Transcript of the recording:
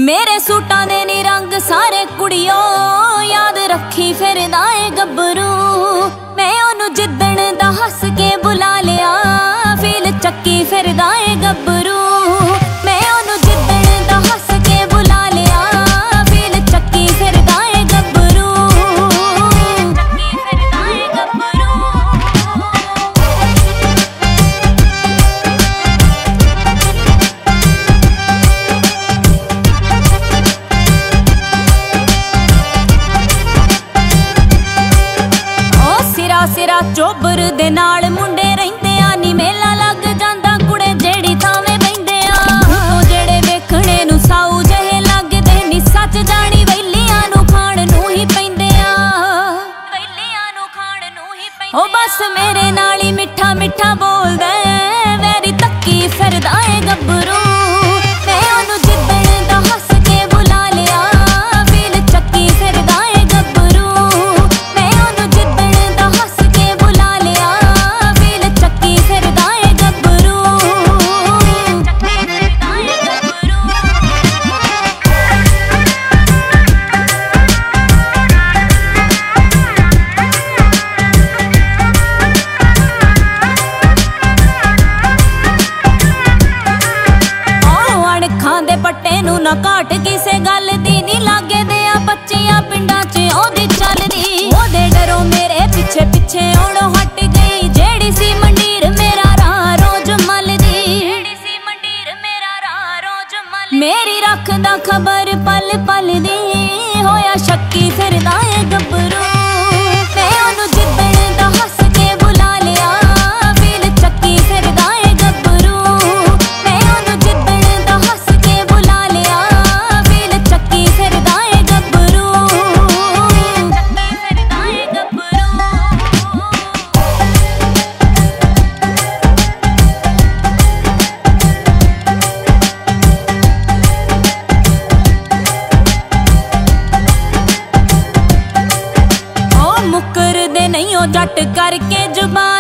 मेरे सूटां दे नी रंग सारे कुड़ियो याद रखी फिरदा ए गब्बरू। मैं ओनू जिद्दण दा हस के बुला लिया फील चक्की फिरदा ए गब्बरू। मैं ओनू जिद्दण दा हस के बुला लिया फील चक्की फिरदा ए गब्बरू। चक्की फिरदा ए गब्बरू। सिरा चोबर दे नाल मुंडे रहिंदे आ नी मेला लग जांदा कुड़े जेड़ी थावें बहिंदे आ। जेड़े वेखणे नू साऊ जहे लगदे नी सच जानी वैलियां नू खाण नू ही पैंदे आ। वैलियां नू खाण नू ही पैंदे ओ बस मेरे नाल ही मिठा मिठा बोलदा वैरी तक्की फिरदा ए गब्बरू। मैं ओनू जिद्दण दा हस के बुला लिया फील चक्की फिरदा ए गब्बरू। मैं ओनू जिद्दण दा हस के बुला लिया फील चक्की फिरदा ए गब्बरू। चक्की फिरदा ए गब्बरू। अणखां दे पट्टे नू ना घाट किसे गल दी नी लागे दे आ बच्चियां पिंडां च ओदी चलदी। ओदे डरो मेरे पिछे पिछे ओड़ो हट गई जेड़ी सी मंडीर मेरा राह रोज मलदी। जेड़ी सी मंडीर मेरा राह रोज मलदी। मेरी रखदा खबर पल पल दी होया शक्की फिरदा ए गब्बरू। मैं ओनू जिद्दण दा हस के बुला लिया फील चक्की फिरदा ए गब्बरू। मैं ओनू जिद्दण दा हस के बुला लिया फील चक्की फिरदा ए गब्बरू। चक्की फिरदा ए गब्बरू। ओ मुकर दे नहीं ओ जट करके जुबान